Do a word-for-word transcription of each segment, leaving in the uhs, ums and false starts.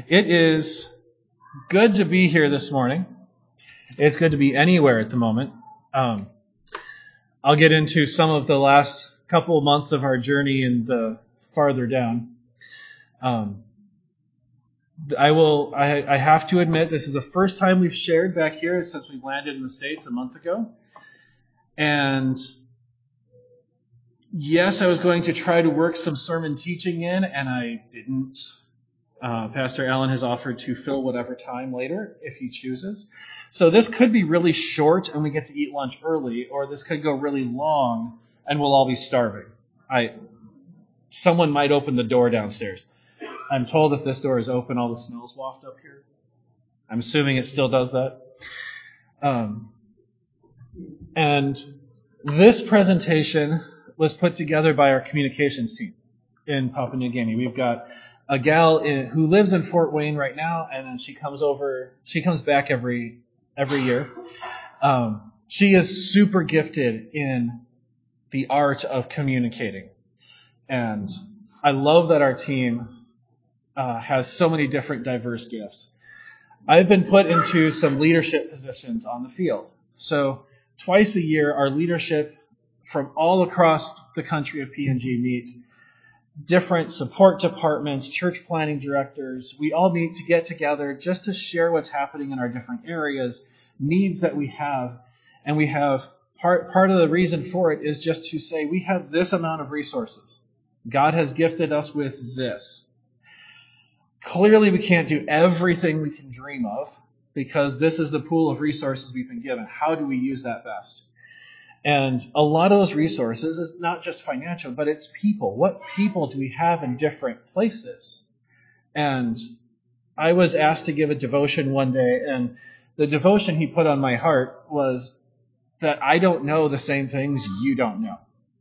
It is good to be here this morning. It's good to be anywhere at the moment. Um, I'll get into some of the last couple of months of our journey and the farther down. Um, I will. I, I have to admit, this is the first time we've shared back here since we landed in the States a month ago. And yes, I was going to try to work some sermon teaching in, and I didn't. Uh, Pastor Allen has offered to fill whatever time later if he chooses. So this could be really short and we get to eat lunch early, or this could go really long and we'll all be starving. I, someone might open the door downstairs. I'm told if this door is open, all the smells waft up here. I'm assuming it still does that. Um, and this presentation was put together by our communications team in Papua New Guinea. We've got a gal in, who lives in Fort Wayne right now, and then she comes over. She comes back every every year. Um, she is super gifted in the art of communicating, and I love that our team uh, has so many different diverse gifts. I've been put into some leadership positions on the field. So twice a year, our leadership from all across the country of P N G meet. Different support departments, church planning directors, we all meet to get together just to share what's happening in our different areas, needs that we have. And we have part, part of the reason for it is just to say we have this amount of resources. God has gifted us with this. Clearly we can't do everything we can dream of because this is the pool of resources we've been given. How do we use that best? And a lot of those resources is not just financial, but it's people. What people do we have in different places? And I was asked to give a devotion one day, and the devotion he put on my heart was that I don't know the same things you don't know.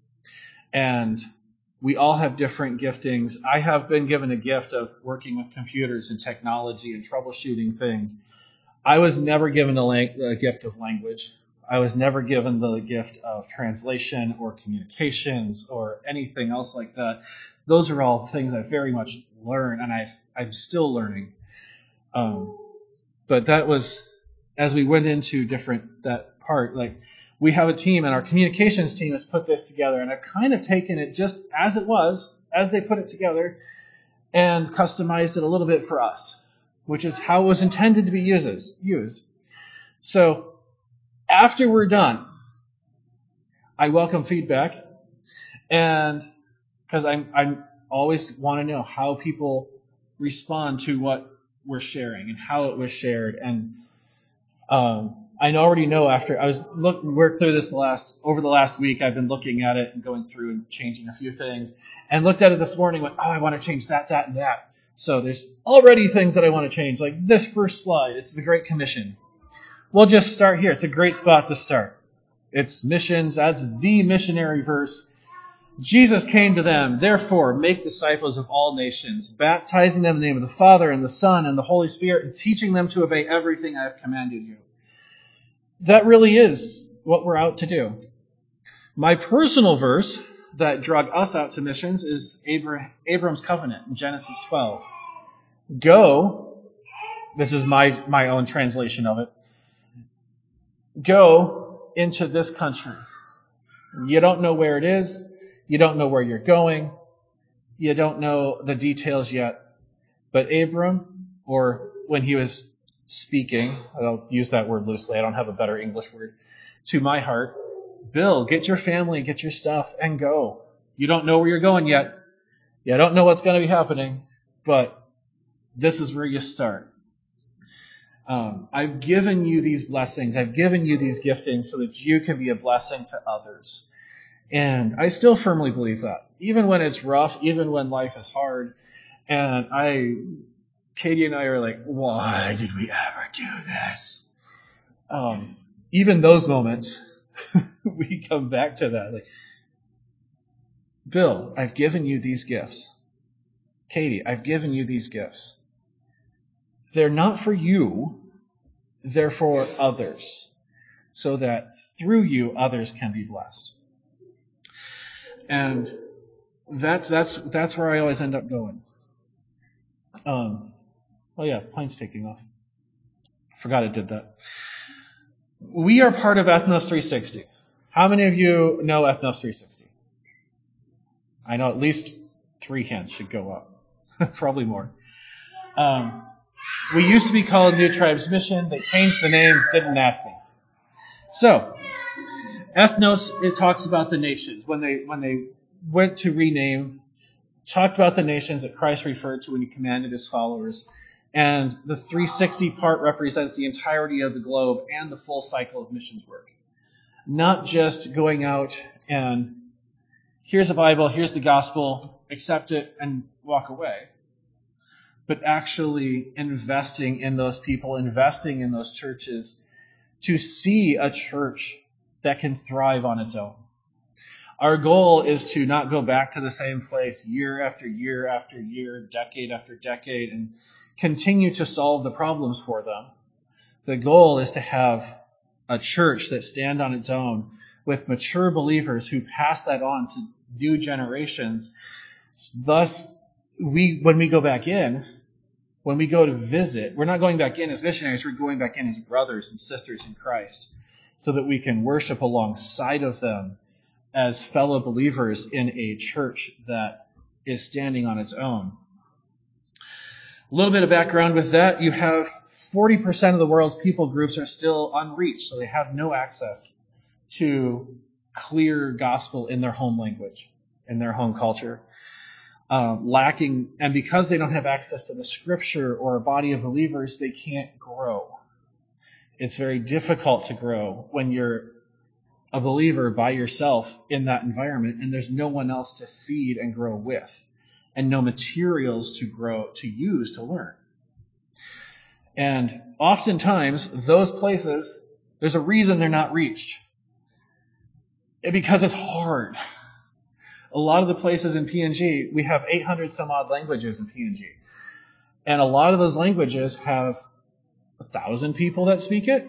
And we all have different giftings. I have been given a gift of working with computers and technology and troubleshooting things. I was never given a, lang- a gift of language. I was never given the gift of translation or communications or anything else like that. Those are all things I've very much learned, and I've, I'm still learning. Um, but that was, as we went into different, that part, like, we have a team, and our communications team has put this together, and I've kind of taken it just as it was, as they put it together, and customized it a little bit for us, which is how it was intended to be uses, used. So, after we're done, I welcome feedback, and because I'm I'm always want to know how people respond to what we're sharing and how it was shared. And um, I already know after I was look worked through this the last over the last week, I've been looking at it and going through and changing a few things, and looked at it this morning. Went, oh, I want to change that, that, and that. So there's already things that I want to change, like this first slide. It's the Great Commission. We'll just start here. It's a great spot to start. It's missions. That's the missionary verse. Jesus came to them, therefore, make disciples of all nations, baptizing them in the name of the Father and the Son and the Holy Spirit, and teaching them to obey everything I have commanded you. That really is what we're out to do. My personal verse that drug us out to missions is Abra- Abram's covenant in Genesis twelve. Go, this is my, my own translation of it, go into this country. You don't know where it is. You don't know where you're going. You don't know the details yet. But Abram, or when he was speaking, I'll use that word loosely, I don't have a better English word, to my heart, Bill, get your family, get your stuff, and go. You don't know where you're going yet. You don't know what's going to be happening, but this is where you start. Um, I've given you these blessings. I've given you these giftings so that you can be a blessing to others. And I still firmly believe that. Even when it's rough, even when life is hard. And I, Katie and I are like, why did we ever do this? Um, even those moments, we come back to that. Like, Bill, I've given you these gifts. Katie, I've given you these gifts. They're not for you. They're for others, so that through you, others can be blessed. And that's that's that's where I always end up going. Um, Oh yeah, the plane's taking off. Forgot it did that. We are part of Ethnos three sixty. How many of you know Ethnos three sixty? I know at least three hands should go up. Probably more. Um, we used to be called New Tribes Mission. They changed the name, didn't ask me. So, Ethnos, it talks about the nations. When they when they went to rename, talked about the nations that Christ referred to when he commanded his followers. And the three sixty part represents the entirety of the globe and the full cycle of missions work. Not just going out and here's the Bible, here's the gospel, accept it and walk away. But actually investing in those people, investing in those churches to see a church that can thrive on its own. Our goal is to not go back to the same place year after year after year, decade after decade, and continue to solve the problems for them. The goal is to have a church that stand on its own with mature believers who pass that on to new generations. Thus, we when we go back in, when we go to visit, we're not going back in as missionaries, we're going back in as brothers and sisters in Christ so that we can worship alongside of them as fellow believers in a church that is standing on its own. A little bit of background with that. You have forty percent of the world's people groups are still unreached, so they have no access to clear gospel in their home language, in their home culture. Um, lacking, and because they don't have access to the scripture or a body of believers, they can't grow. It's very difficult to grow when you're a believer by yourself in that environment and there's no one else to feed and grow with and no materials to grow, to use, to learn. And oftentimes, those places, there's a reason they're not reached. Because it's hard. A lot of the places in P N G, we have eight hundred some odd languages in P N G. And a lot of those languages have a thousand people that speak it.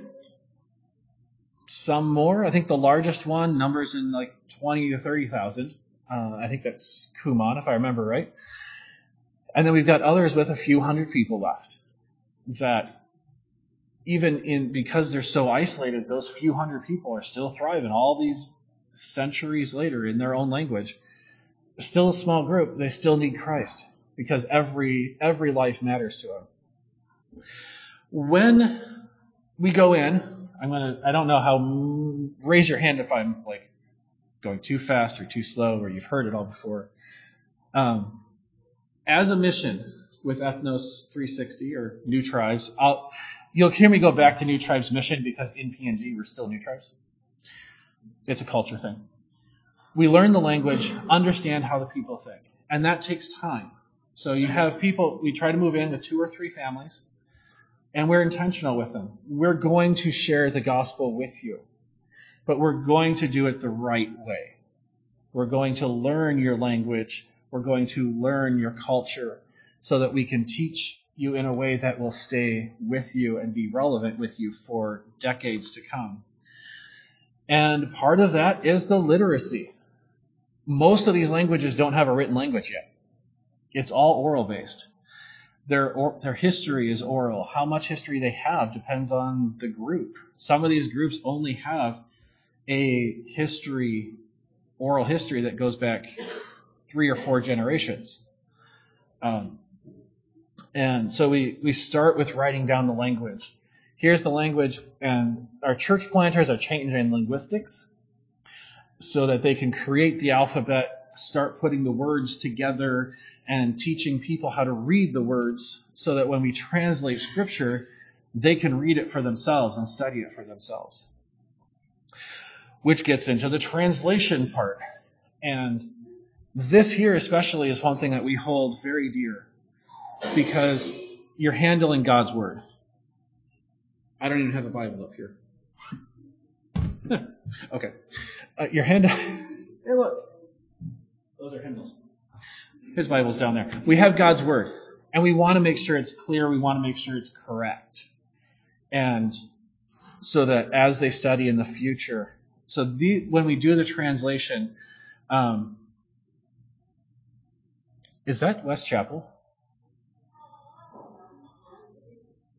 Some more. I think the largest one numbers in like twenty to thirty thousand. Uh, I think that's Kuman, if I remember right. And then we've got others with a few hundred people left. That even in because they're so isolated, those few hundred people are still thriving all these centuries later in their own language. Still a small group. They still need Christ because every every life matters to them. When we go in, I'm gonna. I don't know how. Raise your hand if I'm like going too fast or too slow, or you've heard it all before. Um, as a mission with Ethnos three sixty or New Tribes, I'll, you'll hear me go back to New Tribes mission because in P N G we're still New Tribes. It's a culture thing. We learn the language, understand how the people think, and that takes time. So you have people. We try to move in with two or three families. And we're intentional with them. We're going to share the gospel with you. But we're going to do it the right way. We're going to learn your language. We're going to learn your culture so that we can teach you in a way that will stay with you and be relevant with you for decades to come. And part of that is the literacy. Most of these languages don't have a written language yet. It's all oral based. Their or, their history is oral. How much history they have depends on the group. Some of these groups only have a history, oral history that goes back three or four generations. Um, and so we, we start with writing down the language. Here's the language, and our church planters are changing linguistics so that they can create the alphabet, start putting the words together, and teaching people how to read the words so that when we translate Scripture, they can read it for themselves and study it for themselves. Which gets into the translation part. And this here especially is one thing that we hold very dear because you're handling God's Word. I don't even have a Bible up here. Okay. Uh, you're handling... Hey, look. Those are hymnals. His Bible's down there. We have God's Word, and we want to make sure it's clear. We want to make sure it's correct. And so that as they study in the future, so the, when we do the translation, um, is that West Chapel?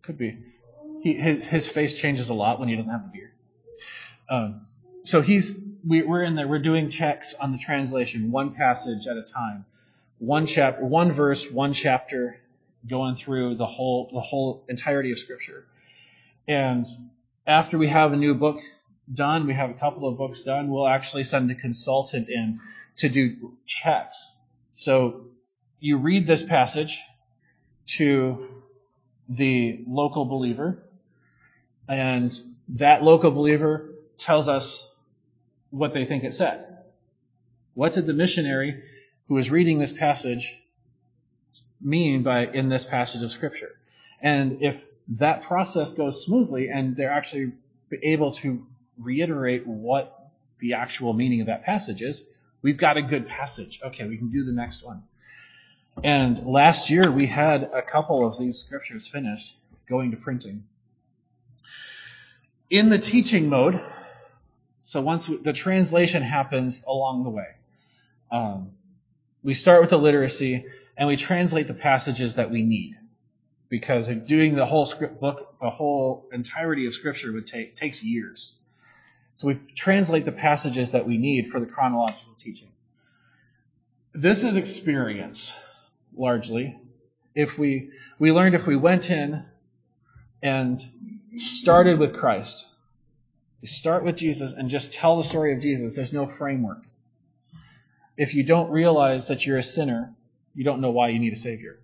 Could be. He, his, his face changes a lot when he doesn't have a beard. Um, so he's we, we're in there. We're doing checks on the translation, one passage at a time, one chapter, one verse, one chapter, going through the whole the whole entirety of Scripture. And after we have a new book done, we have a couple of books done, we'll actually send a consultant in to do checks. So you read this passage to the local believer, and that local believer tells us what they think it said. What did the missionary who was reading this passage mean by in this passage of Scripture? And if that process goes smoothly and they're actually able to reiterate what the actual meaning of that passage is, we've got a good passage. Okay, we can do the next one. And last year we had a couple of these scriptures finished, going to printing. In the teaching mode, so once we, the translation happens along the way, um, we start with the literacy and we translate the passages that we need, because doing the whole script book, the whole entirety of Scripture would take takes years. So we translate the passages that we need for the chronological teaching. This is experience, largely. If we we learned if we went in and started with Christ, we start with Jesus and just tell the story of Jesus, there's no framework. If you don't realize that you're a sinner, you don't know why you need a Savior.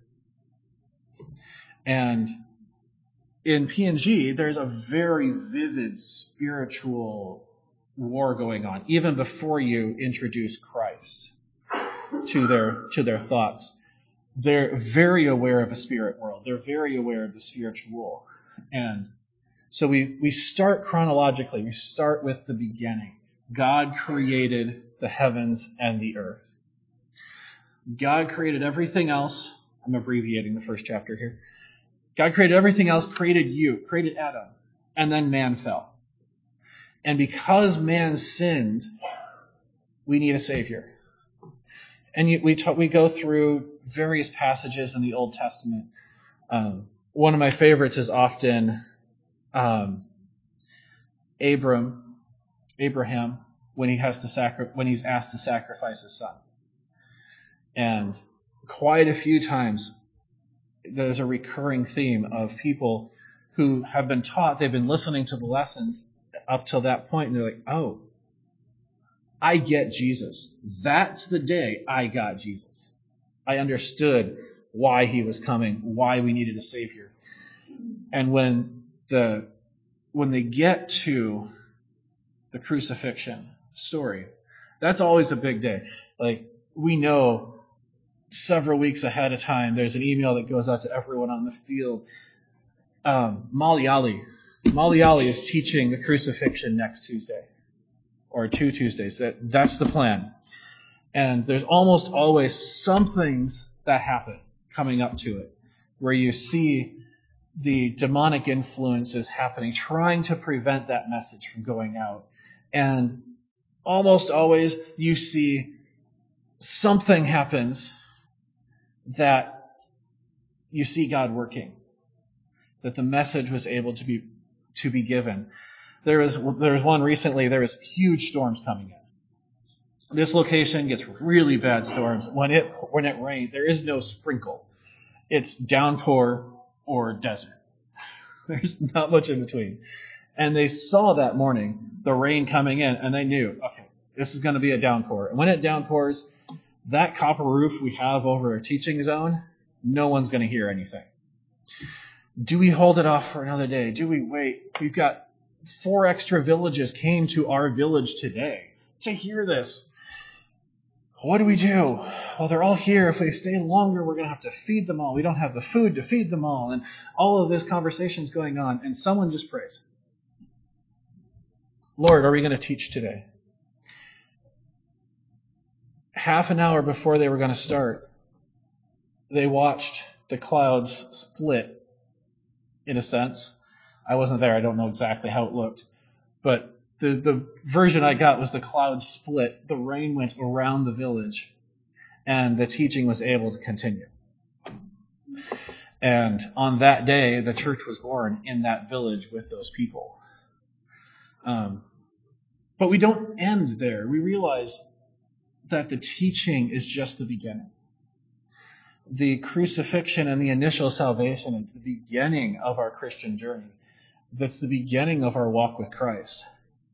And in P and G, there's a very vivid spiritual war going on, even before you introduce Christ to their to their thoughts. They're very aware of a spirit world. They're very aware of the spiritual. And so we, we start chronologically. We start with the beginning. God created the heavens and the earth. God created everything else. I'm abbreviating the first chapter here. God created everything else, created you, created Adam, and then man fell. And because man sinned, we need a Savior. And we talk, we go through various passages in the Old Testament. Um, one of my favorites is often um, Abram, Abraham, when he has to sacri- when he's asked to sacrifice his son. And quite a few times, there's a recurring theme of people who have been taught, they've been listening to the lessons up till that point, and they're like, oh, I get Jesus. That's the day I got Jesus. I understood why he was coming, why we needed a Savior. And when the when they get to the crucifixion story, that's always a big day. Like, we know several weeks ahead of time, there's an email that goes out to everyone on the field. Um, Molly Ali. Molly Ali is teaching the crucifixion next Tuesday, or two Tuesdays. That that's the plan. And there's almost always some things that happen coming up to it, where you see the demonic influences happening, trying to prevent that message from going out. And almost always you see something happens that you see God working, that the message was able to be to be given. There was there was one recently. There was huge storms coming in. This location gets really bad storms. When it when it rains, there is no sprinkle. It's downpour or desert. There's not much in between. And they saw that morning the rain coming in, and they knew, okay, this is going to be a downpour. And when it downpours, that copper roof we have over our teaching zone, no one's going to hear anything. Do we hold it off for another day? Do we wait? We've got four extra villages came to our village today to hear this. What do we do? Well, they're all here. If we stay longer, we're going to have to feed them all. We don't have the food to feed them all. And all of this conversation's going on. And someone just prays. Lord, are we going to teach today? Half an hour before they were going to start, they watched the clouds split, in a sense. I wasn't there. I don't know exactly how it looked. But the, the version I got was the clouds split. The rain went around the village, and the teaching was able to continue. And on that day, the church was born in that village with those people. Um, but we don't end there. We realize that the teaching is just the beginning. The crucifixion and the initial salvation is the beginning of our Christian journey. That's the beginning of our walk with Christ.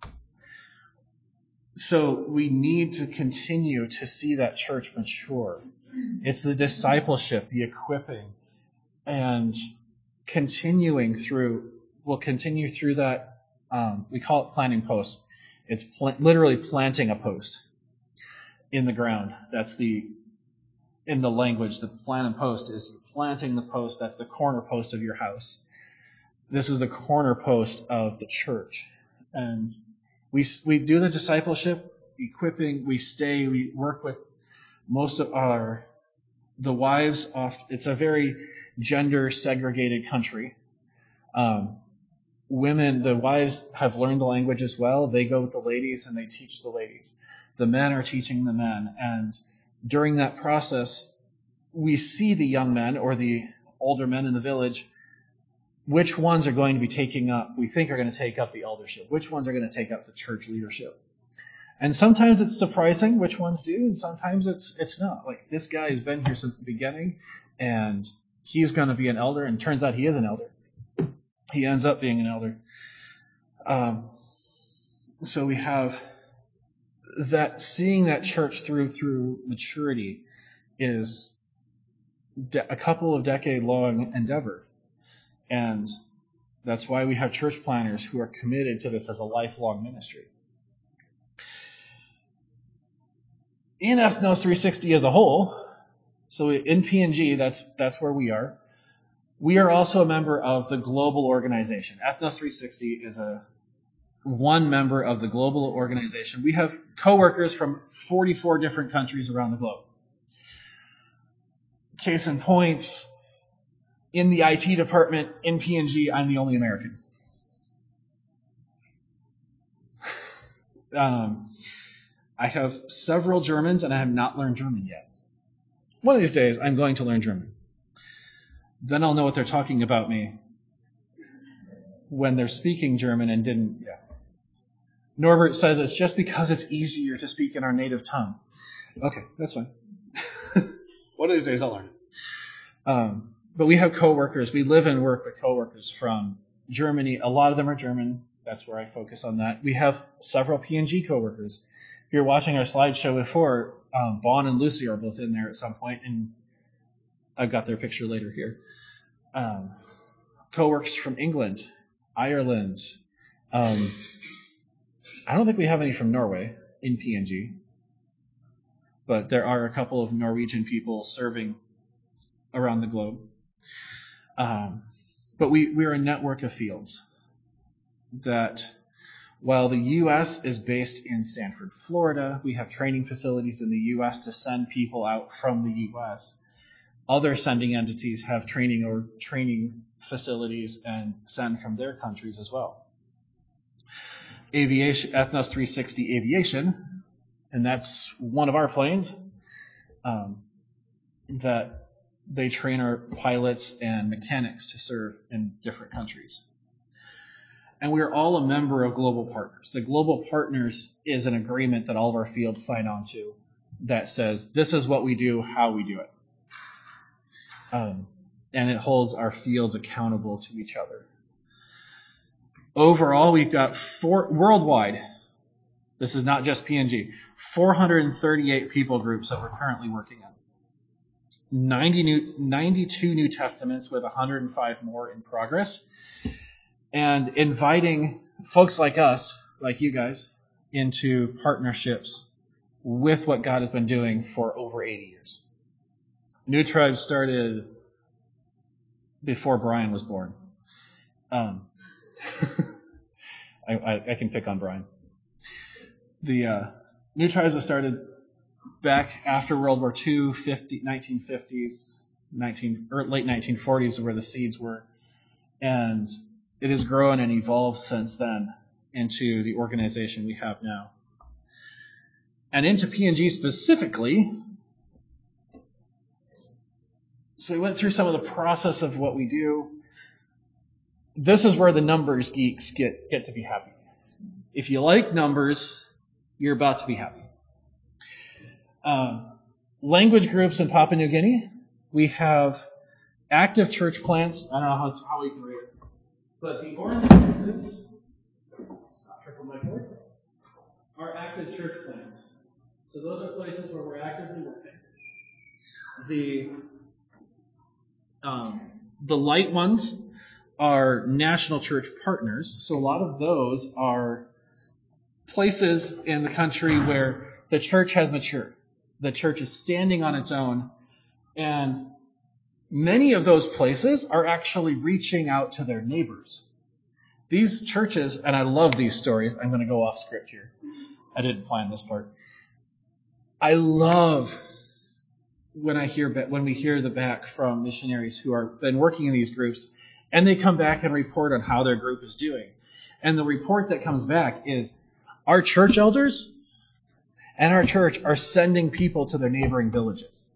So we need to continue to see that church mature. It's the discipleship, the equipping, and continuing through, we'll continue through that, um, we call it planting posts. It's pl- literally planting a post in the ground. That's the, in the language, the plant and post is planting the post. That's the corner post of your house. This is the corner post of the church. And we we do the discipleship, equipping, we stay, we work with most of our, the wives. Off, it's a very gender segregated country. Um, women, the wives have learned the language as well. They go with the ladies and they teach the ladies. The men are teaching the men. And during that process, we see the young men or the older men in the village, which ones are going to be taking up, we think are going to take up the eldership, which ones are going to take up the church leadership. And sometimes it's surprising which ones do, and sometimes it's it's not. Like, this guy has been here since the beginning, and he's going to be an elder, and turns out he is an elder. He ends up being an elder. Um, so we have that, seeing that church through through maturity is de- a couple of decade long endeavor. And that's why we have church planners who are committed to this as a lifelong ministry. In Ethnos three sixty as a whole, so in P N G, that's that's where we are. We are also a member of the global organization. Ethnos three sixty is a one member of the global organization. We have co-workers from forty-four different countries around the globe. Case in point, in the I T department in P N G, I'm the only American. um, I have several Germans, and I have not learned German yet. One of these days, I'm going to learn German. Then I'll know what they're talking about me when they're speaking German and didn't. Yeah. Norbert says it's just because it's easier to speak in our native tongue. Okay, that's fine. One of these days, I'll learn it. Um, but we have coworkers. We live and work with coworkers from Germany. A lot of them are German. That's where I focus on that. We have several P N G coworkers. If you're watching our slideshow before, um, Bon and Lucy are both in there at some point, and I've got their picture later here. Um, coworkers from England, Ireland. Um, I don't think we have any from Norway in P N G, but there are a couple of Norwegian people serving around the globe. Um, but we, we're a network of fields that, while the U S is based in Sanford, Florida, we have training facilities in the U S to send people out from the U S. Other sending entities have training or training facilities and send from their countries as well. Aviation, Ethnos three sixty Aviation, and that's one of our planes, um, that they train our pilots and mechanics to serve in different countries. And we are all a member of Global Partners. The Global Partners is an agreement that all of our fields sign on to that says this is what we do, how we do it. Um, and it holds our fields accountable to each other. Overall, we've got four worldwide. This is not just P N G. four hundred thirty-eight people groups that we're currently working on. ninety new, ninety-two New Testaments with one hundred five more in progress. And inviting folks like us, like you guys, into partnerships with what God has been doing for over eighty years. New Tribe started before Brian was born. Um, I, I, I can pick on Brian. The uh, New Tribes was started back after World War Two, fifty, nineteen fifties, nineteen, or late nineteen forties, where the seeds were. And it has grown and evolved since then into the organization we have now. And into P N G specifically, So we went through some of the process of what we do. This is where the numbers geeks get, get to be happy. If you like numbers, you're about to be happy. Uh, language groups in Papua New Guinea. We have active church plants. I don't know how, how we can read it. But the orange places, not triple my cord, are active church plants. So those are places where we're actively working. The um, the light ones are national church partners. So a lot of those are places in the country where the church has matured. The church is standing on its own. And many of those places are actually reaching out to their neighbors. These churches, and I love these stories. I'm going to go off script here. I didn't plan this part. I love when I hear when we hear the back from missionaries who are been working in these groups, and they come back and report on how their group is doing. And the report that comes back is our church elders and our church are sending people to their neighboring villages.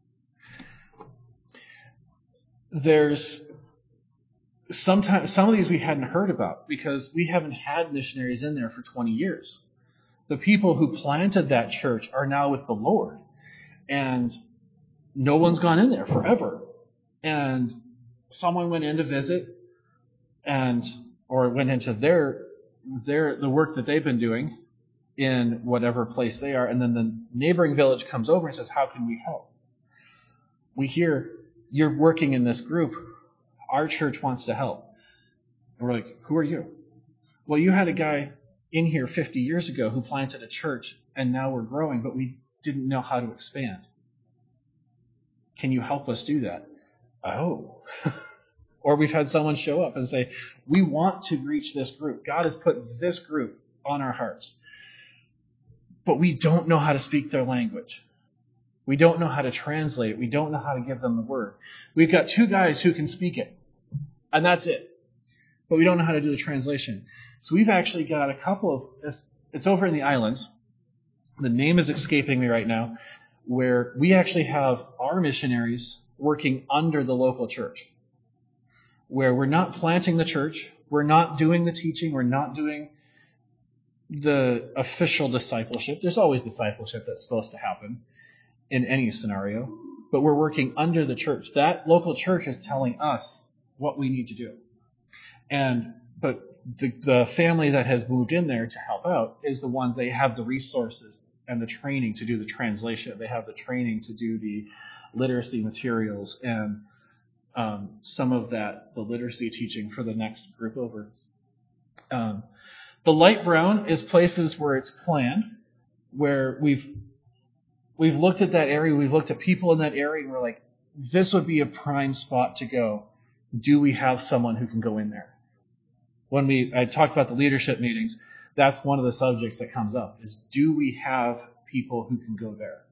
There's sometimes some of these we hadn't heard about because we haven't had missionaries in there for twenty years. The people who planted that church are now with the Lord, and no one's gone in there forever. And someone went in to visit, and or went into their their the work that they've been doing in whatever place they are, and then the neighboring village comes over and says, "How can we help? We hear you're working in this group. Our church wants to help." And we're like, "Who are you?" "Well, you had a guy in here fifty years ago who planted a church, and now we're growing, but we didn't know how to expand. Can you help us do that?" "Oh." Or we've had someone show up and say, "We want to reach this group. God has put this group on our hearts, but we don't know how to speak their language. We don't know how to translate it. We don't know how to give them the word. We've got two guys who can speak it, and that's it. But we don't know how to do the translation." So we've actually got a couple of, it's, it's over in the islands. The name is escaping me right now, where we actually have our missionaries working under the local church, where we're not planting the church, we're not doing the teaching, we're not doing the official discipleship. There's always discipleship that's supposed to happen in any scenario, but we're working under the church. That local church is telling us what we need to do. And but the, the family that has moved in there to help out is the ones, they have the resources and the training to do the translation. They have the training to do the literacy materials and um, some of that, the literacy teaching for the next group over. Um, the light brown is places where it's planned, where we've we've looked at that area, we've looked at people in that area, and we're like, this would be a prime spot to go. Do we have someone who can go in there? When we I talked about the leadership meetings, that's one of the subjects that comes up, is do we have people who can go there?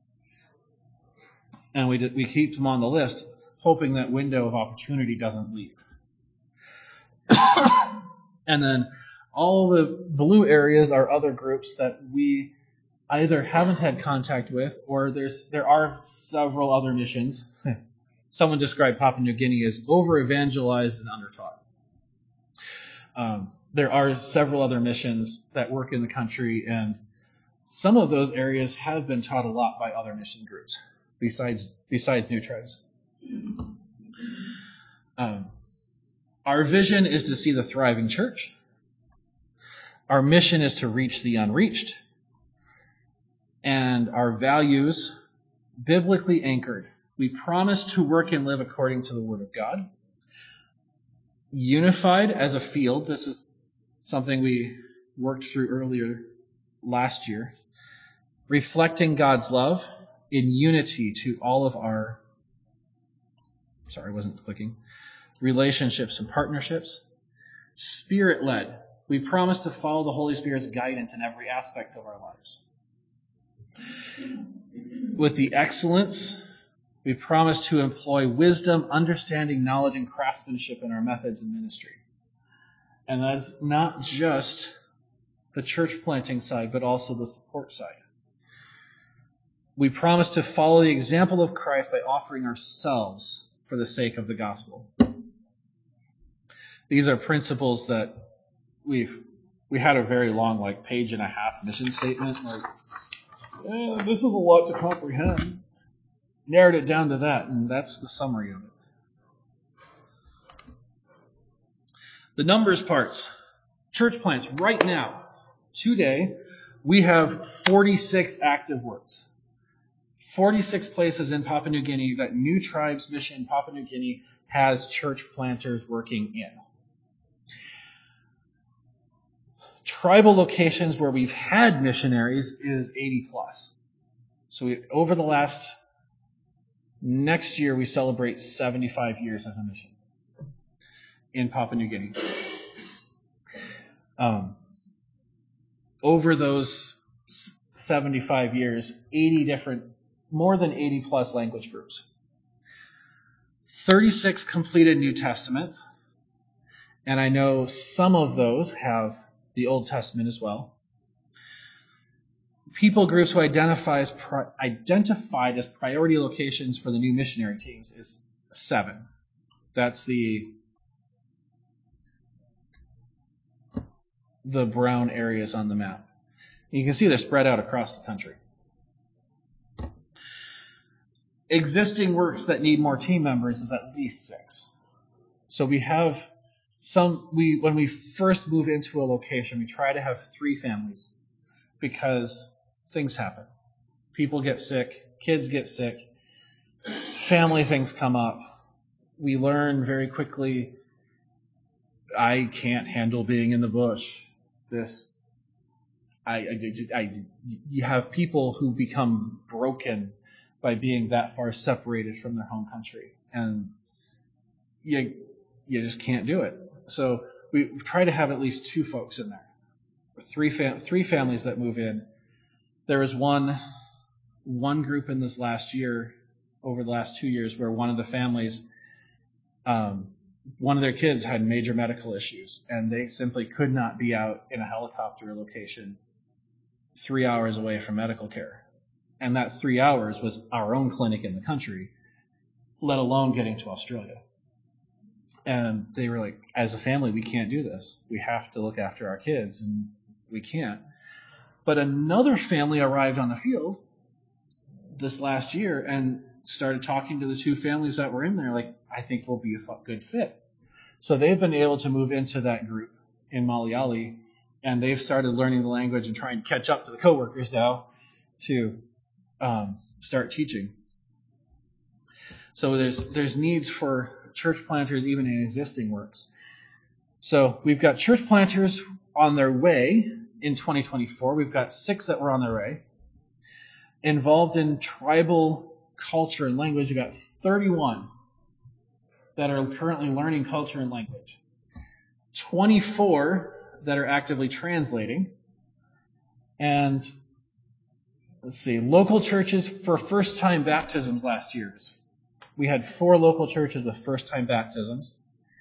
And we did, we keep them on the list, hoping that window of opportunity doesn't leave. And then all the blue areas are other groups that we either haven't had contact with, or there's there are several other missions. Someone described Papua New Guinea as over-evangelized and undertaught. Um, there are several other missions that work in the country, and some of those areas have been taught a lot by other mission groups besides besides New Tribes. Um, our vision is to see the thriving church. Our mission is to reach the unreached. And our values, biblically anchored. We promise to work and live according to the Word of God. Unified as a field. This is something we worked through earlier last year. Reflecting God's love in unity to all of our, sorry, I wasn't clicking, relationships and partnerships. Spirit-led. We promise to follow the Holy Spirit's guidance in every aspect of our lives. With the excellence, we promise to employ wisdom, understanding, knowledge, and craftsmanship in our methods and ministry. And that's not just the church planting side, but also the support side. We promise to follow the example of Christ by offering ourselves for the sake of the gospel. These are principles that we've we had a very long, like page and a half mission statement. Like, eh, this is a lot to comprehend. Narrowed it down to that, and that's the summary of it. The numbers parts. Church plants right now, today, we have forty-six active works. forty-six places in Papua New Guinea that New Tribes Mission Papua New Guinea has church planters working in. Tribal locations where we've had missionaries is eighty plus. So we, over the last, next year we celebrate seventy-five years as a mission in Papua New Guinea. Um, over those seventy-five years, eighty different, more than eighty plus language groups. thirty-six completed New Testaments, and I know some of those have the Old Testament as well. People groups who identify as pri- identified as priority locations for the new missionary teams is seven. That's the the brown areas on the map. You can see they're spread out across the country. Existing works that need more team members is at least six. So we have some, we when we first move into a location, we try to have three families because things happen. People get sick, kids get sick, family things come up. We learn very quickly, I can't handle being in the bush. This, I, I, I, you have people who become broken by being that far separated from their home country, and you, you just can't do it. So we try to have at least two folks in there, three fam- three families that move in. There was one one group in this last year, over the last two years, where one of the families, um, one of their kids had major medical issues, and they simply could not be out in a helicopter location three hours away from medical care. And that three hours was our own clinic in the country, let alone getting to Australia. And they were like, as a family, we can't do this. We have to look after our kids, and we can't. But another family arrived on the field this last year and started talking to the two families that were in there, like, I think we'll be a good fit. So they've been able to move into that group in Malayali, and they've started learning the language and trying to catch up to the coworkers now to um, start teaching. So there's there's needs for church planters even in existing works. So we've got church planters on their way in twenty twenty-four. We've got six that were on their way. Involved in tribal culture and language, we've got thirty-one that are currently learning culture and language. twenty-four that are actively translating. And let's see, local churches for first-time baptisms last year. We had four local churches with first-time baptisms.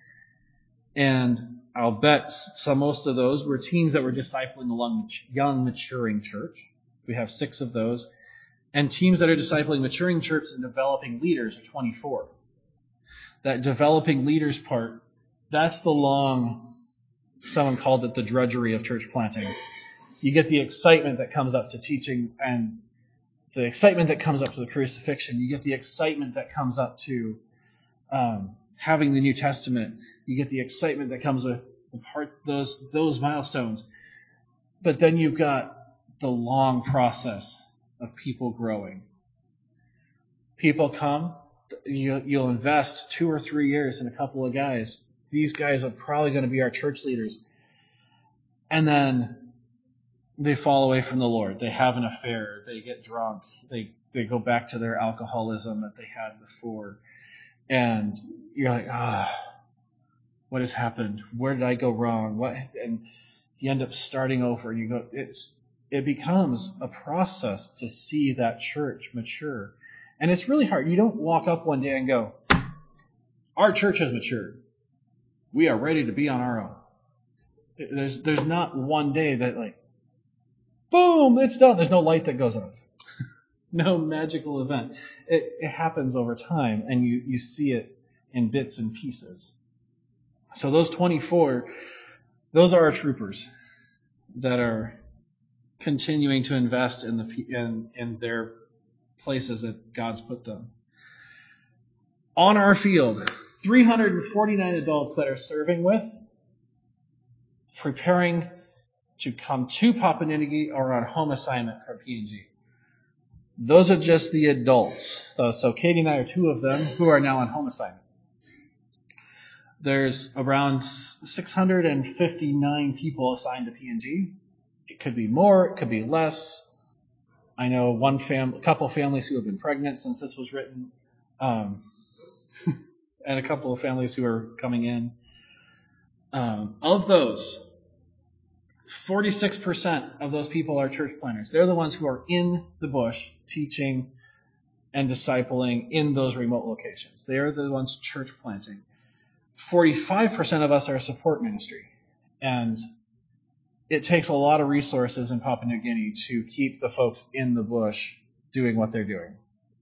And I'll bet some, most of those were teens that were discipling a young, maturing church. We have six of those. And teams that are discipling maturing church and developing leaders are twenty-four. That developing leaders part, that's the long, someone called it the drudgery of church planting. You get the excitement that comes up to teaching and the excitement that comes up to the crucifixion. You get the excitement that comes up to um, having the New Testament. You get the excitement that comes with the parts, those those milestones. But then you've got the long process of people growing. People come, you, you'll invest two or three years in a couple of guys. These guys are probably going to be our church leaders. And then they fall away from the Lord. They have an affair. They get drunk. They they go back to their alcoholism that they had before. And you're like, ah, oh, what has happened? Where did I go wrong? What? And you end up starting over. You go. It's it becomes a process to see that church mature, and it's really hard. You don't walk up one day and go, our church has matured. We are ready to be on our own. There's there's not one day that like, boom, it's done. There's no light that goes off. no magical event. It, it happens over time, and you, you see it in bits and pieces. So those twenty-four, those are our troopers that are continuing to invest in the in, in their places that God's put them. On our field, three hundred forty-nine adults that are serving with, preparing to come to Papua New Guinea or on home assignment from P N G. Those are just the adults. So Katie and I are two of them who are now on home assignment. There's around six hundred fifty-nine people assigned to P N G. It could be more, it could be less. I know one fam, a couple of families who have been pregnant since this was written, um, and a couple of families who are coming in. Um, of those, forty-six percent of those people are church planters. They're the ones who are in the bush teaching and discipling in those remote locations. They are the ones church planting. forty-five percent of us are support ministry. And it takes a lot of resources in Papua New Guinea to keep the folks in the bush doing what they're doing.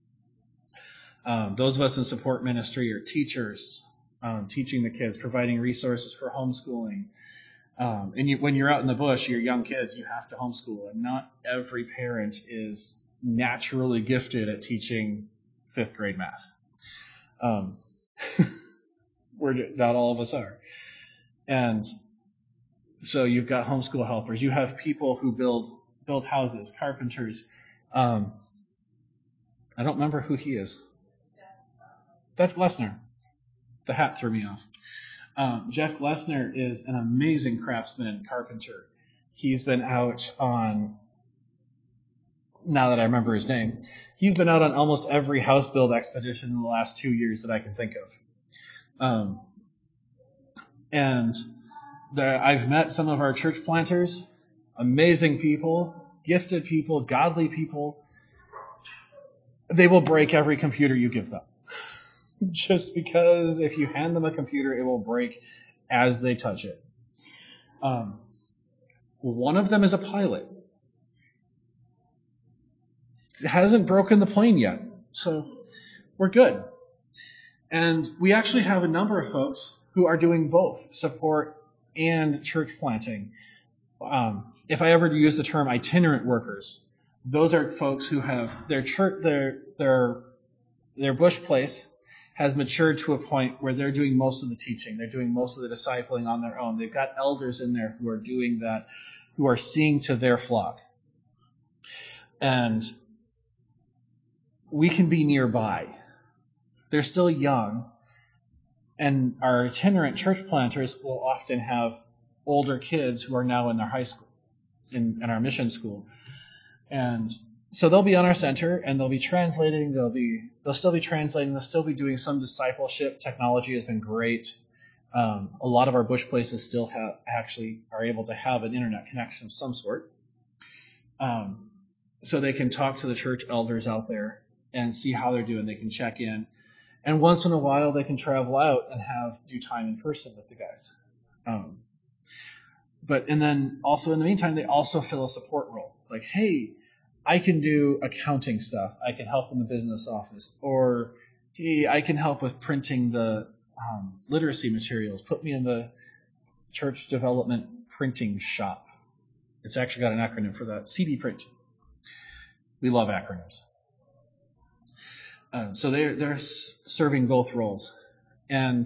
Um, those of us in support ministry are teachers, um, teaching the kids, providing resources for homeschooling. Um, and you, when you're out in the bush, you're young kids, you have to homeschool. And not every parent is naturally gifted at teaching fifth grade math. Um, we're, not all of us are. And so you've got homeschool helpers. You have people who build build houses, carpenters. Um, I don't remember who he is. That's Glessner. The hat threw me off. Um, Jeff Glessner is an amazing craftsman, carpenter. He's been out on, now that I remember his name, he's been out on almost every house build expedition in the last two years that I can think of. Um, and the, I've met some of our church planters, amazing people, gifted people, godly people. They will break every computer you give them. Just because if you hand them a computer, it will break as they touch it. Um, one of them is a pilot. It hasn't broken the plane yet, so we're good. And we actually have a number of folks who are doing both support and church planting. Um, if I ever use the term itinerant workers, those are folks who have their church, their their their bush place has matured to a point where they're doing most of the teaching. They're doing most of the discipling on their own. They've got elders in there who are doing that, who are seeing to their flock. And we can be nearby. They're still young. And our itinerant church planters will often have older kids who are now in their high school, in, in our mission school. And so they'll be on our center, and they'll be translating. They'll be, they'll still be translating. They'll still be doing some discipleship. Technology has been great. Um, a lot of our bush places still have actually are able to have an internet connection of some sort, um, so they can talk to the church elders out there and see how they're doing. They can check in, and once in a while they can travel out and have do time in person with the guys. Um, but and then also in the meantime, they also fill a support role. Like, hey, I can do accounting stuff. I can help in the business office. Or, hey, I can help with printing the um, literacy materials. Put me in the church development printing shop. It's actually got an acronym for that. C D print. We love acronyms. Uh, so they're, they're serving both roles. And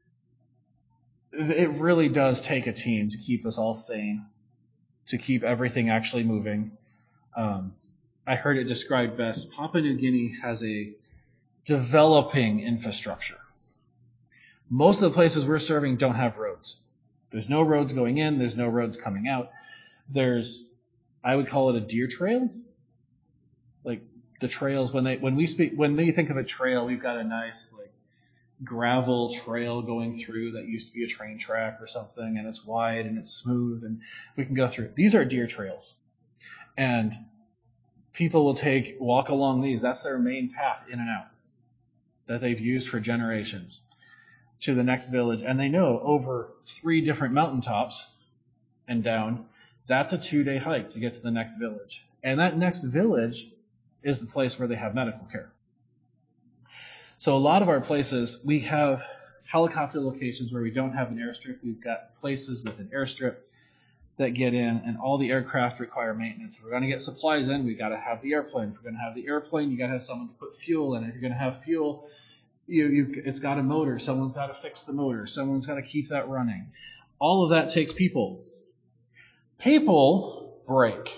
it really does take a team to keep us all sane, to keep everything actually moving. Um, I heard it described best. Papua New Guinea has a developing infrastructure. Most of the places we're serving don't have roads. There's no roads going in. There's no roads coming out. There's, I would call it a deer trail. Like the trails, when they when we speak when they think of a trail, we've got a nice like gravel trail going through that used to be a train track or something, and it's wide and it's smooth, and we can go through it. These are deer trails, and people will take walk along these. That's their main path in and out that they've used for generations to the next village. And they know over three different mountaintops and down, that's a two-day hike to get to the next village. And that next village is the place where they have medical care. So a lot of our places, we have helicopter locations where we don't have an airstrip. We've got places with an airstrip that get in, and all the aircraft require maintenance. If we're going to get supplies in, we've got to have the airplane. If we're going to have the airplane, you got to have someone to put fuel in. If you're going to have fuel, you, you, it's got a motor. Someone's got to fix the motor. Someone's got to keep that running. All of that takes people. People break.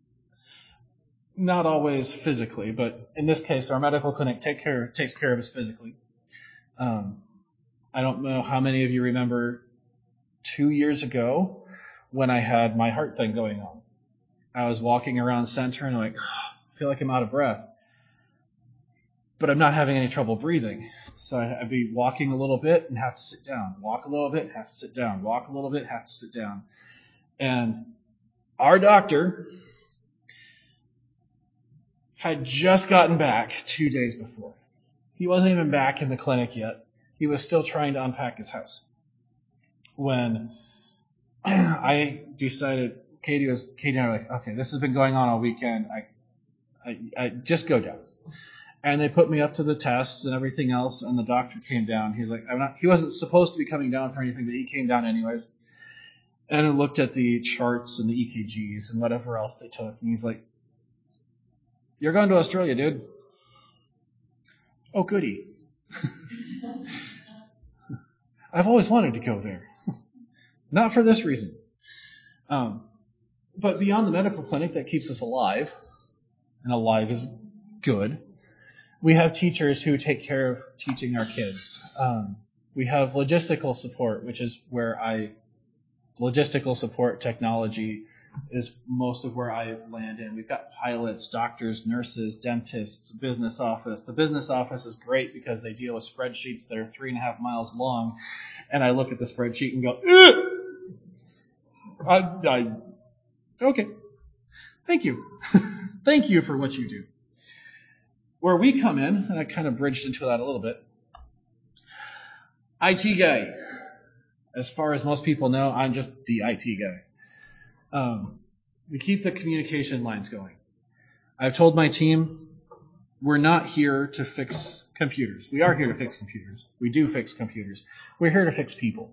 Not always physically, but in this case, our medical clinic take care, takes care of us physically. Um, I don't know how many of you remember two years ago when I had my heart thing going on. I was walking around center and I'm like, oh, I feel like I'm out of breath. But I'm not having any trouble breathing. So I'd be walking a little bit and have to sit down. Walk a little bit, have to sit down. Walk a little bit, have to sit down. And our doctor had just gotten back two days before. He wasn't even back in the clinic yet. He was still trying to unpack his house. When I decided, Katie was, Katie and I were like, okay, this has been going on all weekend. I, I, I just go down. And they put me up to the tests and everything else, and the doctor came down. He's like, I'm not, he wasn't supposed to be coming down for anything, but he came down anyways. And I looked at the charts and the E K Gs and whatever else they took, and he's like, you're going to Australia, dude. Oh, goody. I've always wanted to go there. Not for this reason. Um, but beyond the medical clinic that keeps us alive, and alive is good, we have teachers who take care of teaching our kids. Um, we have logistical support, which is where I, logistical support technology is most of where I land in. We've got pilots, doctors, nurses, dentists, business office. The business office is great because they deal with spreadsheets that are three and a half miles long. And I look at the spreadsheet and go, I, I, okay, thank you. Thank you for what you do. Where we come in, and I kind of bridged into that a little bit, I T guy. As far as most people know, I'm just the I T guy. Um, we keep the communication lines going. I've told my team, we're not here to fix computers. We are here to fix computers. We do fix computers. We're here to fix people.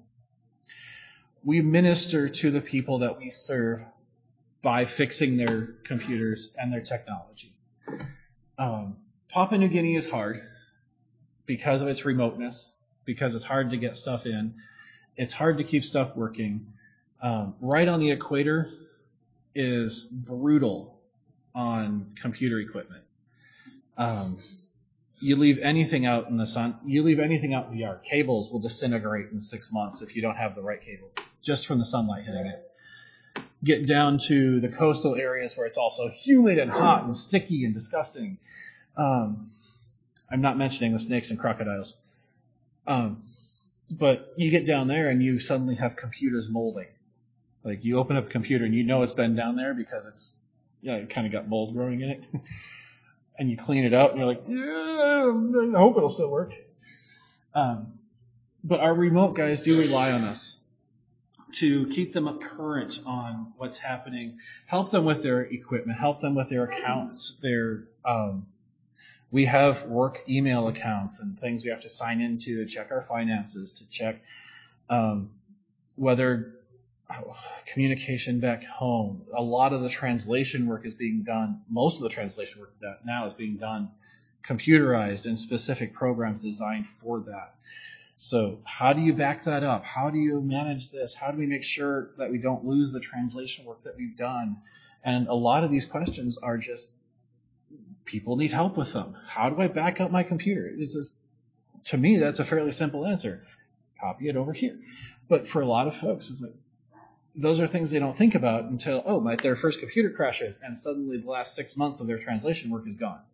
We minister to the people that we serve by fixing their computers and their technology. Um, Papua New Guinea is hard because of its remoteness, because it's hard to get stuff in. It's hard to keep stuff working. Um, right on the equator is brutal on computer equipment. Um, you leave anything out in the sun, you leave anything out in the yard. Cables will disintegrate in six months if you don't have the right cable, just from the sunlight hitting it. Get down to the coastal areas where it's also humid and hot and sticky and disgusting. Um, I'm not mentioning the snakes and crocodiles. Um, but you get down there and you suddenly have computers molding. Like you open up a computer and you know it's been down there because it's, yeah, it kind of got mold growing in it. And you clean it out and you're like, yeah, I hope it'll still work. Um, but our remote guys do rely on us to keep them up current on what's happening, help them with their equipment, help them with their accounts. Their, um, we have work email accounts and things we have to sign into to check our finances, to check um, whether oh, communication back home. A lot of the translation work is being done, most of the translation work that now is being done computerized in specific programs designed for that. So how do you back that up? How do you manage this? How do we make sure that we don't lose the translation work that we've done? And a lot of these questions are just, people need help with them. How do I back up my computer? It's just, to me, that's a fairly simple answer. Copy it over here. But for a lot of folks, it's like, those are things they don't think about until, oh, my, their first computer crashes, and suddenly the last six months of their translation work is gone.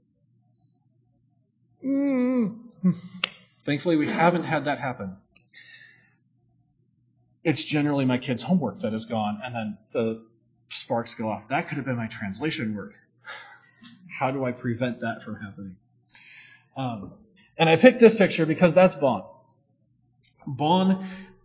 Mm. Thankfully, we haven't had that happen. It's generally my kids' homework that is gone, and then the sparks go off. That could have been my translation work. How do I prevent that from happening? Um, and I picked this picture because that's Bon. Bon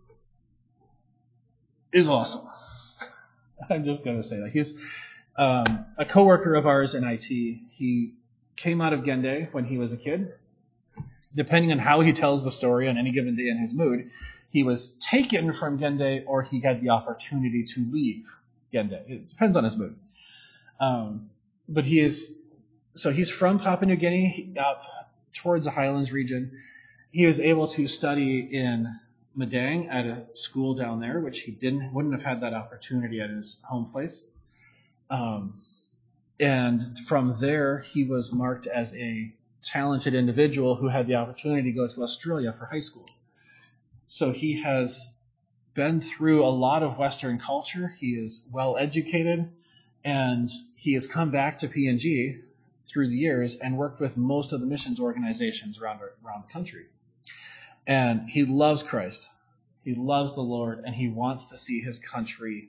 is awesome. I'm just going to say that. He's um, a coworker of ours in I T. He came out of Gende when he was a kid. Depending on how he tells the story on any given day in his mood, he was taken from Gende or he had the opportunity to leave Gende. It depends on his mood. Um, but he is, so he's from Papua New Guinea up towards the Highlands region. He was able to study in Madang at a school down there, which he didn't wouldn't have had that opportunity at his home place. Um, and from there, he was marked as a talented individual who had the opportunity to go to Australia for high school. So he has been through a lot of Western culture. He is well educated, and he has come back to P N G through the years and worked with most of the missions organizations around around the country. And he loves Christ. He loves the Lord, and he wants to see his country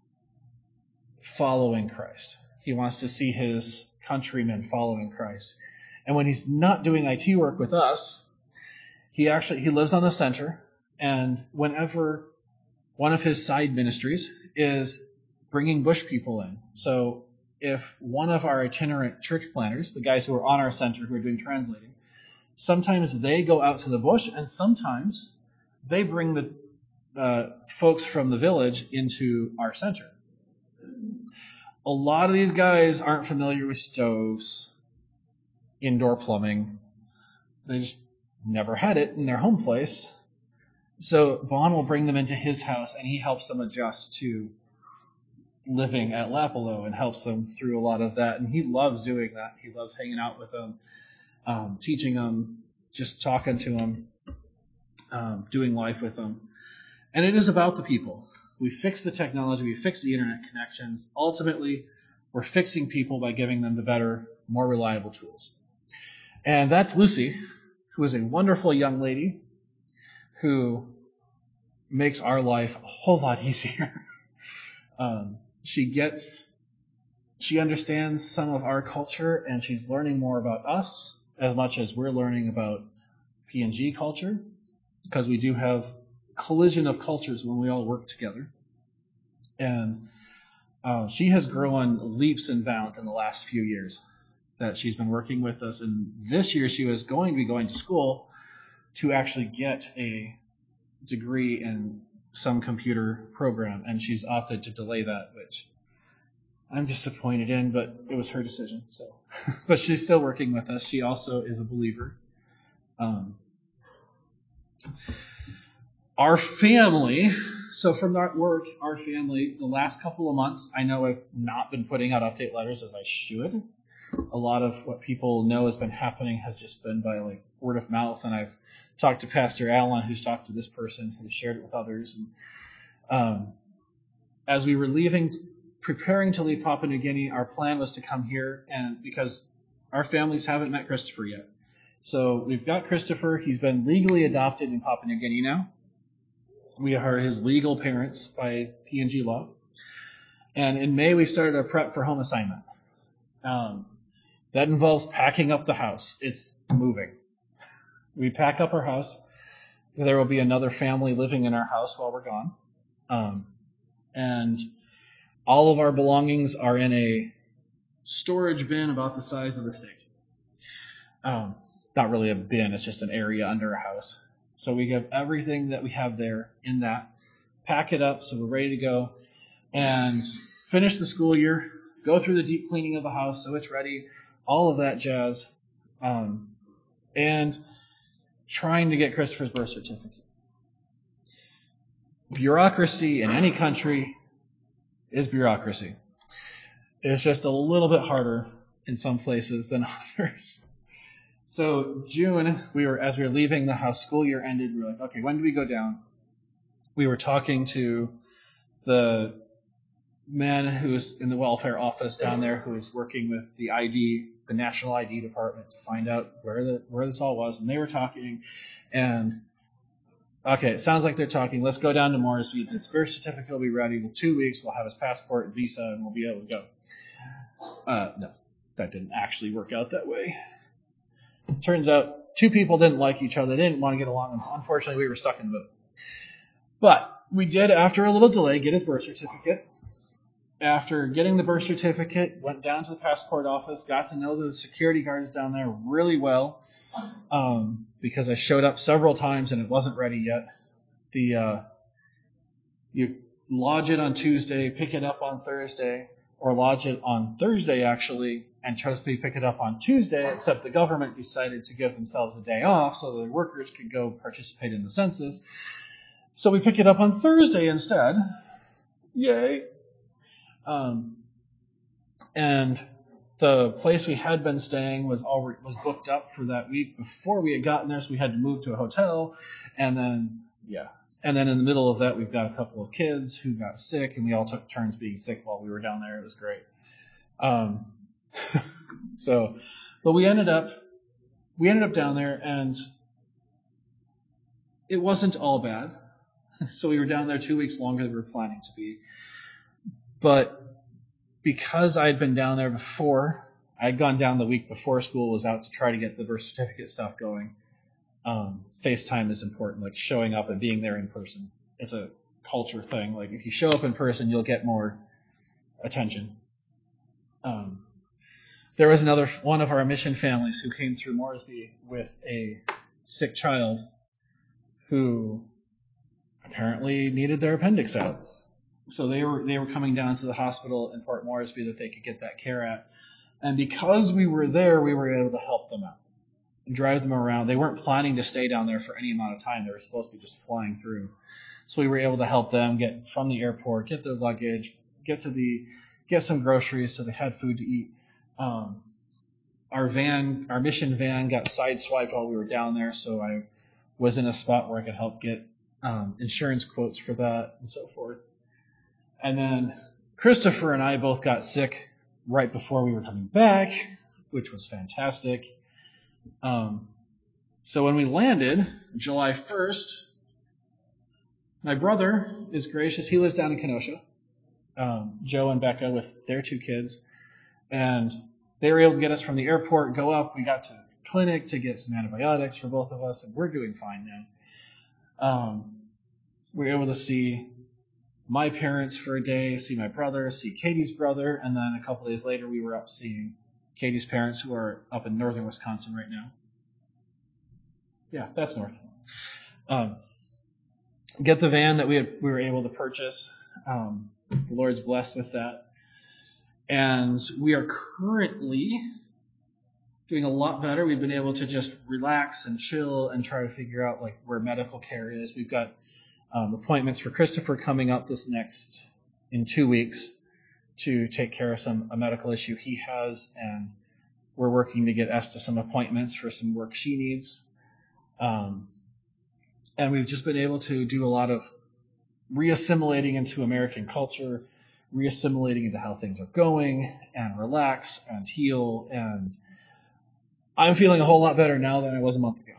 following Christ. He wants to see his countrymen following Christ. And when he's not doing I T work with us, he actually he lives on the center, and whenever one of his side ministries is bringing bush people in. So if one of our itinerant church planners, the guys who are on our center who are doing translating, sometimes they go out to the bush, and sometimes they bring the uh, folks from the village into our center. A lot of these guys aren't familiar with stoves, indoor plumbing. They just never had it in their home place. So Bon will bring them into his house, and he helps them adjust to living at Lapalo and helps them through a lot of that. And he loves doing that. He loves hanging out with them, um, teaching them, just talking to them, um, doing life with them. And it is about the people. We fix the technology. We fix the internet connections. Ultimately, we're fixing people by giving them the better, more reliable tools. And that's Lucy, who is a wonderful young lady who makes our life a whole lot easier. um, she gets, she understands some of our culture, and she's learning more about us as much as we're learning about P N G culture, because we do have collision of cultures when we all work together. And uh, she has grown leaps and bounds in the last few years that she's been working with us. And this year she was going to be going to school to actually get a degree in some computer program, and she's opted to delay that, which I'm disappointed in, but it was her decision. So, but she's still working with us. She also is a believer. Um, our family, so from that work, our family, the last couple of months, I know I've not been putting out update letters as I should. A lot of what people know has been happening has just been by like word of mouth, and I've talked to Pastor Alan, who's talked to this person, who's shared it with others. And um, as we were leaving, preparing to leave Papua New Guinea, our plan was to come here, and because our families haven't met Christopher yet. So we've got Christopher. He's been legally adopted in Papua New Guinea now. We are his legal parents by P N G law. And in May, we started a prep for home assignment. Um, that involves packing up the house. It's moving. We pack up our house. There will be another family living in our house while we're gone. Um, and all of our belongings are in a storage bin about the size of the station. Um, not really a bin, it's just an area under a house. So we have everything that we have there in that, pack it up so we're ready to go, and finish the school year, go through the deep cleaning of the house so it's ready, all of that jazz, um, and trying to get Christopher's birth certificate. Bureaucracy in any country is bureaucracy. It's just a little bit harder in some places than others. So June, we were as we were leaving the house, school year ended. We were like, okay, when do we go down? We were talking to the man who's in the welfare office down there, who is working with the I D, the national I D department, to find out where the where this all was. And they were talking, and okay, it sounds like they're talking. Let's go down to Moresby. His birth certificate will be ready in two weeks. We'll have his passport and visa, and we'll be able to go. Uh, no, that didn't actually work out that way. Turns out two people didn't like each other. They didn't want to get along. Unfortunately, we were stuck in the middle. But we did, after a little delay, get his birth certificate. after getting the birth certificate, went down to the passport office, got to know the security guards down there really well, um, because I showed up several times and it wasn't ready yet. The uh, you lodge it on Tuesday, pick it up on Thursday, or lodge it on Thursday actually, and try to pick it up on Tuesday, except the government decided to give themselves a day off so that the workers could go participate in the census. So we pick it up on Thursday instead. Yay! Um, and the place we had been staying was already was booked up for that week before we had gotten there, so we had to move to a hotel. And then, yeah. And then in the middle of that, we've got a couple of kids who got sick, and we all took turns being sick while we were down there. It was great. Um, so, but we ended up, we ended up down there, and it wasn't all bad. So we were down there two weeks longer than we were planning to be. But because I'd been down there before, I'd gone down the week before school was out to try to get the birth certificate stuff going. Um, FaceTime is important, like showing up and being there in person. It's a culture thing. Like if you show up in person, you'll get more attention. Um, there was another one of our mission families who came through Moresby with a sick child who apparently needed their appendix out. So they were they were coming down to the hospital in Port Moresby that they could get that care at. And because we were there, we were able to help them out and drive them around. They weren't planning to stay down there for any amount of time. They were supposed to be just flying through. So we were able to help them get from the airport, get their luggage, get to the get some groceries so they had food to eat. Um, our van, our mission van got sideswiped while we were down there, so I was in a spot where I could help get um, insurance quotes for that and so forth. And then Christopher and I both got sick right before we were coming back, which was fantastic. Um, so when we landed, July first, my brother is gracious. He lives down in Kenosha, um, Joe and Becca with their two kids. And they were able to get us from the airport, go up. We got to the clinic to get some antibiotics for both of us, and we're doing fine now. Um, we were able to see my parents for a day, see my brother, see Katie's brother, and then a couple days later we were up seeing Katie's parents who are up in northern Wisconsin right now. Yeah, that's north. Um, get the van that we had, we were able to purchase. Um, the Lord's blessed with that. And we are currently doing a lot better. We've been able to just relax and chill and try to figure out like where medical care is. We've got Um, appointments for Christopher coming up this next in two weeks to take care of some a medical issue he has, and we're working to get Esther some appointments for some work she needs. Um, and we've just been able to do a lot of reassimilating into American culture, reassimilating into how things are going, and relax and heal. And I'm feeling a whole lot better now than I was a month ago.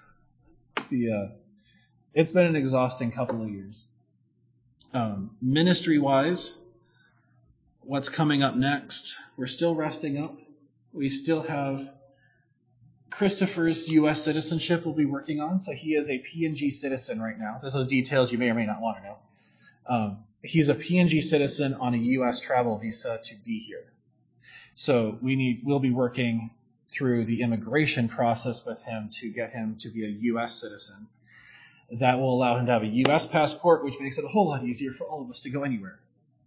the uh, It's been an exhausting couple of years. Um, ministry-wise, what's coming up next? We're still resting up. We still have Christopher's U S citizenship we'll be working on. So he is a P N G citizen right now. Those are details you may or may not want to know. Um, he's a P N G citizen on a U S travel visa to be here. So we need we'll be working through the immigration process with him to get him to be a U S citizen. That will allow him to have a U S passport, which makes it a whole lot easier for all of us to go anywhere.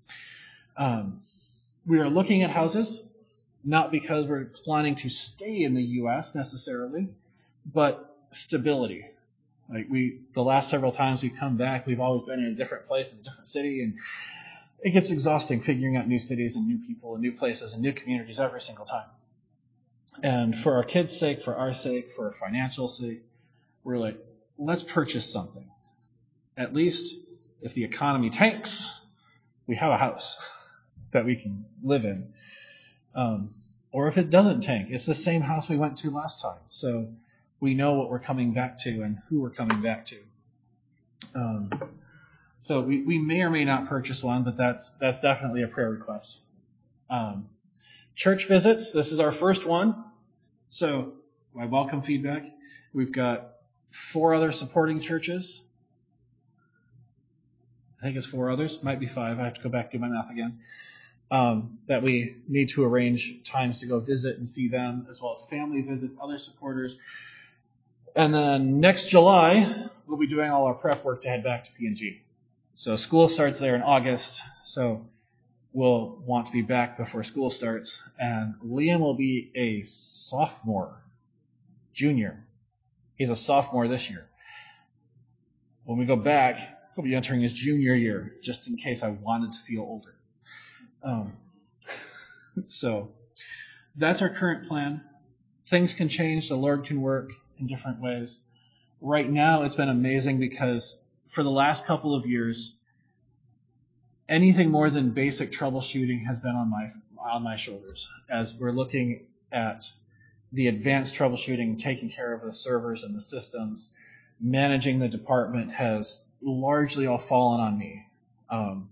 Um, we are looking at houses, not because we're planning to stay in the U S necessarily, but stability. Like we, the last several times we've come back, we've always been in a different place, in a different city, and it gets exhausting figuring out new cities and new people and new places and new communities every single time. And for our kids' sake, for our sake, for our financial sake, we're like, let's purchase something. At least if the economy tanks, we have a house that we can live in. Um, or if it doesn't tank, it's the same house we went to last time. So we know what we're coming back to and who we're coming back to. Um, so we, we may or may not purchase one, but that's that's definitely a prayer request. Um, church visits, this is our first one. So I welcome feedback. We've got four other supporting churches. I think it's four others, might be five. I have to go back and do my math again. Um, that we need to arrange times to go visit and see them, as well as family visits, other supporters. And then next July, we'll be doing all our prep work to head back to P and G. So school starts there in August, so we'll want to be back before school starts. And Liam will be a sophomore, junior. He's a sophomore this year. When we go back, he'll be entering his junior year, just in case I wanted to feel older. Um, so that's our current plan. Things can change. The Lord can work in different ways. Right now, it's been amazing because for the last couple of years, anything more than basic troubleshooting has been on my on my shoulders as we're looking at the advanced troubleshooting, taking care of the servers and the systems. Managing the department has largely all fallen on me. Um,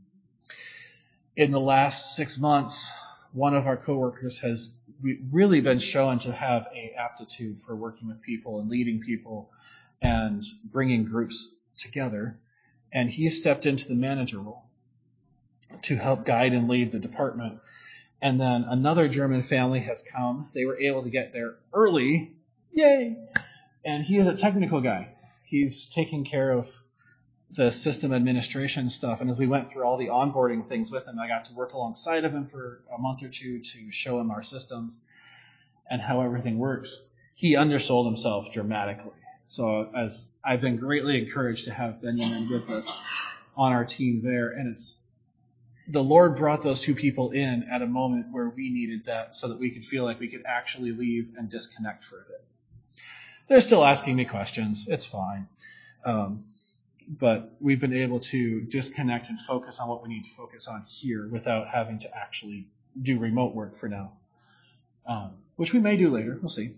in the last six months, one of our coworkers has really been shown to have an aptitude for working with people and leading people and bringing groups together. And he stepped into the manager role to help guide and lead the department. And then another German family has come. They were able to get there early. Yay! And he is a technical guy. He's taking care of the system administration stuff. And as we went through all the onboarding things with him, I got to work alongside of him for a month or two to show him our systems and how everything works. He undersold himself dramatically. So as I've been greatly encouraged to have Benjamin with us on our team there. And it's the Lord brought those two people in at a moment where we needed that so that we could feel like we could actually leave and disconnect for a bit. They're still asking me questions. It's fine. Um, but we've been able to disconnect and focus on what we need to focus on here without having to actually do remote work for now, um, which we may do later. We'll see.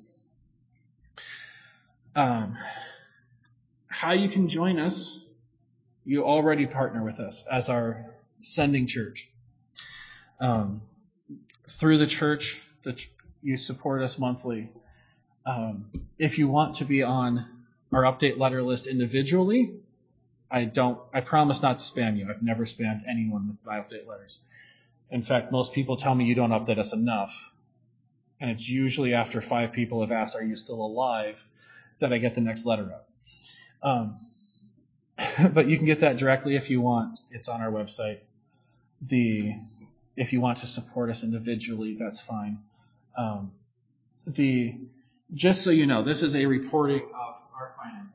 Um, how you can join us, you already partner with us as our sending church. Um, through the church, the ch- you support us monthly. Um, if you want to be on our update letter list individually, I don't. I promise not to spam you. I've never spammed anyone with my update letters. In fact, most people tell me you don't update us enough, and it's usually after five people have asked, "Are you still alive?" that I get the next letter up. Um, but you can get that directly if you want. It's on our website. The if you want to support us individually, that's fine. Um, the just so you know, this is a reporting of our finances.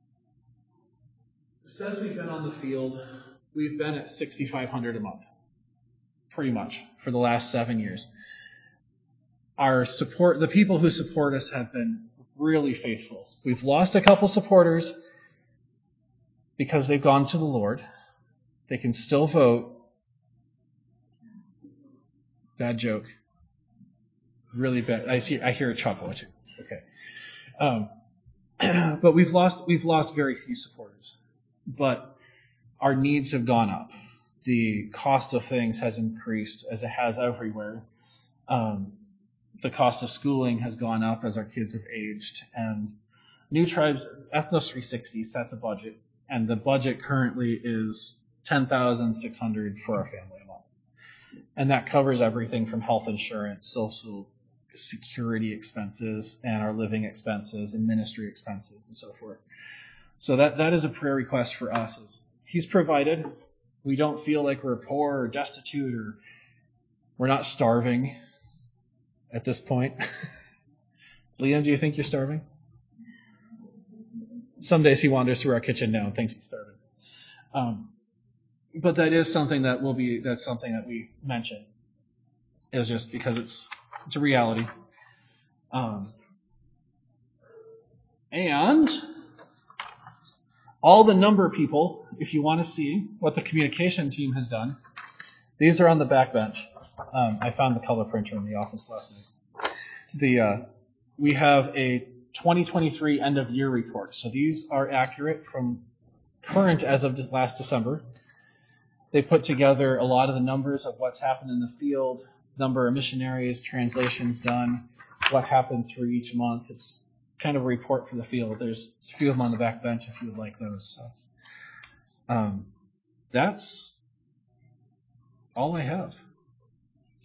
Since we've been on the field, we've been at sixty-five hundred dollars a month, pretty much, for the last seven years. Our support, the people who support us have been really faithful. We've lost a couple supporters because they've gone to the Lord. They can still vote. Bad joke. Really bad. I see. I hear a chuckle or two. Okay. Um, but we've lost we've lost very few supporters. But our needs have gone up. The cost of things has increased as it has everywhere. Um, the cost of schooling has gone up as our kids have aged. And New Tribes, Ethnos three sixty sets a budget, and the budget currently is ten thousand six hundred dollars for our family a month. And that covers everything from health insurance, social security expenses, and our living expenses and ministry expenses and so forth. So that, that is a prayer request for us. Is He's provided. We don't feel like we're poor or destitute or we're not starving at this point. Liam, do you think you're starving? Some days he wanders through our kitchen now and thinks he's starving. Um, but that is something that will be, that's something that we mention. It's just because it's, it's a reality. Um, and all the number people, if you want to see what the communication team has done, these are on the back bench. Um, I found the color printer in the office last night. The uh, we have a twenty twenty-three end of year report. So these are accurate from current as of last December. They put together a lot of the numbers of what's happened in the field, number of missionaries, translations done, what happened through each month. It's kind of a report for the field. There's a few of them on the back bench if you would like those. So, um, that's all I have.